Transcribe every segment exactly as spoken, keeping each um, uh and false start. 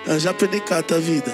Eu já perdi cata a vida.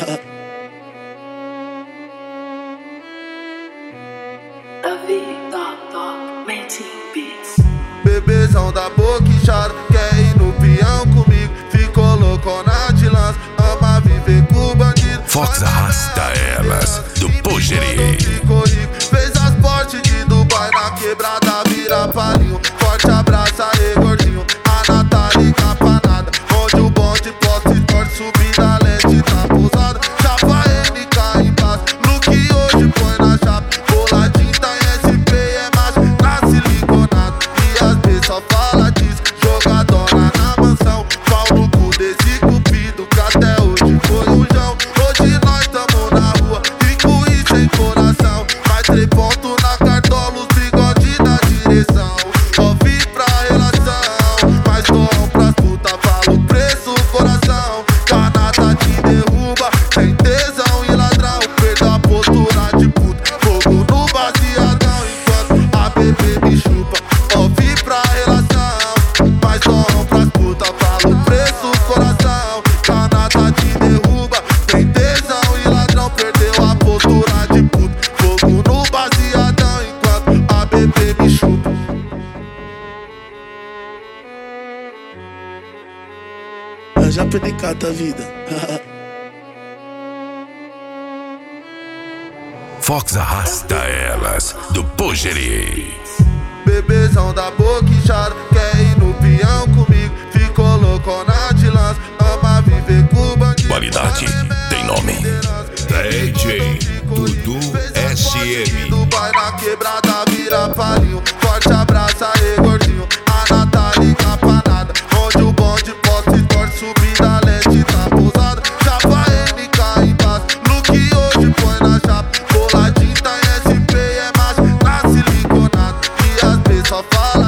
Bebezão da boca inchada, quer ir no peão comigo. Ficou loucona de lança, ama viver com o bandido. Fox arrasta elas do Pogeri. Fez as portes de Dubai na quebrada, vira palinho. Forte abraço aí, gordinho. A Natália capanada, onde o bonde posta e torce, subir na leste tá pousada. Chapa M K embaixo, no que hoje põe na chapa. Boladinho tá em S P, é macho, nasce liconado. E as B só fala disso, jogadona na mansão. Pau no cu desse cupido, que até hoje foi um jão. Hoje nós tamo na rua, rico e sem coração. Mais três pontos na cartola, os bigode na direção. Só vim pra relação, mas dom pras puta, fala o preço, coração. Canada te derruba, tem tesão e ladrão. Perdeu a postura de puta, fogo no baseadão. Enquanto a bebê me chupa, ó vim pra relação, mas dom pras puta, fala o preço, coração. Canada te derruba, tem tesão e ladrão. Perdeu a postura de puta, fogo no baseadão. Enquanto a bebê me chupa. Eu já perdi cata a vida. Fox arrasta elas do Pogeri. Bebezão da boca inchada, quer ir no peão comigo. Ficou loucona de lança, ama viver com o bandido. Qualidade tem nome. D J Dudu S M. Dubai na quebrada, vira palinho. Forte abraço aí, gordinho. A Natália capanada, onde o bonde posta e torce, subir na leste tá pousada. Chapa M K embaixo, no que hoje põe na chapa. Boladinho tá em S P, é macho, nasce liconado. E as B só fala